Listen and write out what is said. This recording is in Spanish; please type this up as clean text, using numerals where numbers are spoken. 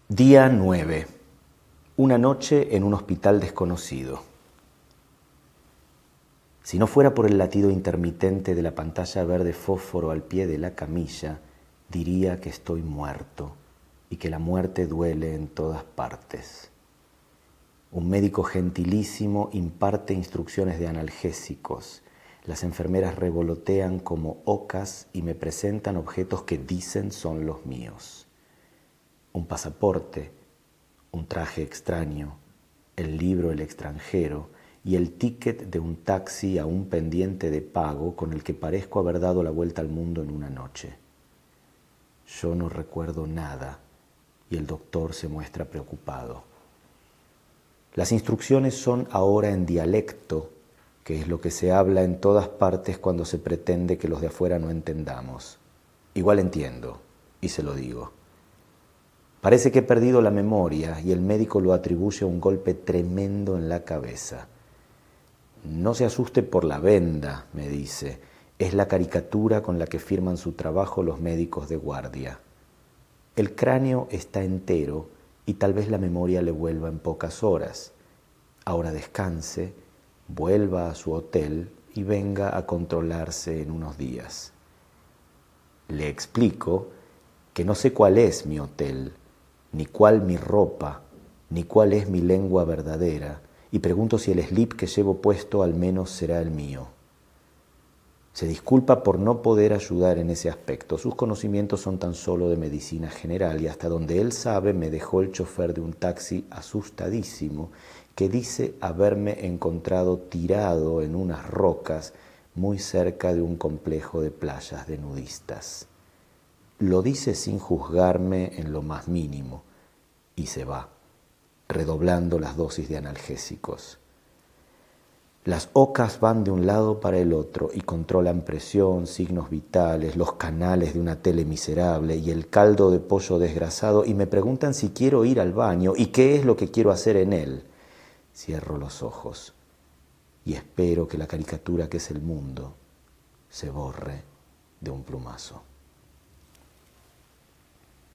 Día 9. Una noche en un hospital desconocido. Si no fuera por el latido intermitente de la pantalla verde fósforo al pie de la camilla, diría que estoy muerto y que la muerte duele en todas partes. Un médico gentilísimo imparte instrucciones de analgésicos. Las enfermeras revolotean como ocas y me presentan objetos que dicen son los míos. Un pasaporte, un traje extraño, el libro El extranjero y el ticket de un taxi a un pendiente de pago con el que parezco haber dado la vuelta al mundo en una noche. Yo no recuerdo nada y el doctor se muestra preocupado. Las instrucciones son ahora en dialecto, que es lo que se habla en todas partes cuando se pretende que los de afuera no entendamos. Igual entiendo, y se lo digo. Parece que he perdido la memoria y el médico lo atribuye a un golpe tremendo en la cabeza. No se asuste por la venda, me dice. Es la caricatura con la que firman su trabajo los médicos de guardia. El cráneo está entero y tal vez la memoria le vuelva en pocas horas. Ahora descanse, vuelva a su hotel y venga a controlarse en unos días. Le explico que no sé cuál es mi hotel, ni cuál mi ropa, ni cuál es mi lengua verdadera, y pregunto si el slip que llevo puesto al menos será el mío. Se disculpa por no poder ayudar en ese aspecto. Sus conocimientos son tan solo de medicina general y hasta donde él sabe me dejó el chofer de un taxi asustadísimo que dice haberme encontrado tirado en unas rocas muy cerca de un complejo de playas de nudistas. Lo dice sin juzgarme en lo más mínimo y se va, redoblando las dosis de analgésicos. Las ocas van de un lado para el otro y controlan presión, signos vitales, los canales de una tele miserable y el caldo de pollo desgrasado y me preguntan si quiero ir al baño y qué es lo que quiero hacer en él. Cierro los ojos y espero que la caricatura que es el mundo se borre de un plumazo.